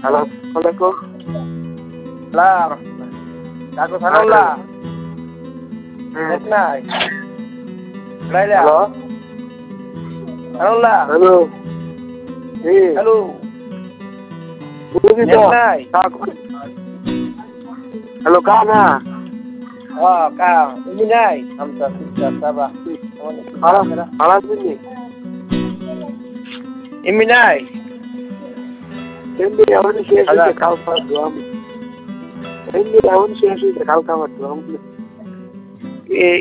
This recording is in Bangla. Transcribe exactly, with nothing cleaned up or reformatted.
হ্যালো আলাইকুম। সালাম কাকু সালামুল্লাহ হ্যাঁ নাই লাইলা হ্যালো সালামুল্লাহ হ্যালো জি হ্যালো বুঝি তো নাই হ্যালো কা না ও কা ini নাই আমটা সুস্তা সাবা খারাপ খারাপ দিনি ini নাই এমনি এমন শেষ হয়েছে কাল খাওয়ার দোয়াম এমনি এমন শেষ হয়েছে কাল খাওয়ার দোয়াম এই